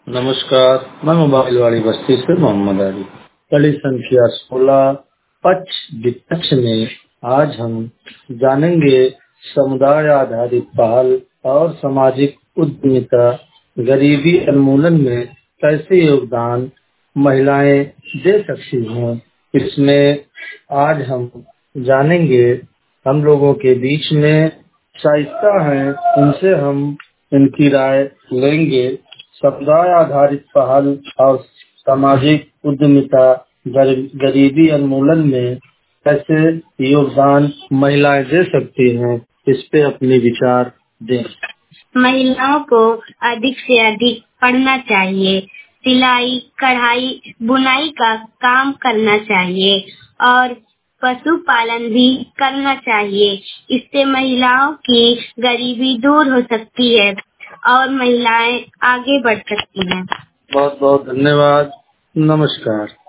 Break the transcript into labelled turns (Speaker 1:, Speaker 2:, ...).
Speaker 1: नमस्कार, मैं मोबाइल वाली बस्ती से मोहम्मद अली। कड़ी संख्या 16 पक्ष विपक्ष में आज हम जानेंगे समुदाय आधारित पहल और सामाजिक उद्यमिता गरीबी उन्मूलन में कैसे योगदान महिलाएं दे सकती हैं। इसमें आज हम जानेंगे, हम लोगों के बीच में शाइस्ता हैं, इनसे हम इनकी राय लेंगे। समुदाय आधारित पहल और सामाजिक उद्यमिता गरीबी उन्मूलन में कैसे योगदान महिलाएं दे सकती हैं, इस पे अपने विचार दें।
Speaker 2: महिलाओं को अधिक से अधिक पढ़ना चाहिए, सिलाई, कढ़ाई, बुनाई का काम करना चाहिए और पशुपालन भी करना चाहिए। इससे महिलाओं की गरीबी दूर हो सकती है और महिलाएं आगे बढ़ सकती हैं।
Speaker 1: बहुत बहुत धन्यवाद। नमस्कार।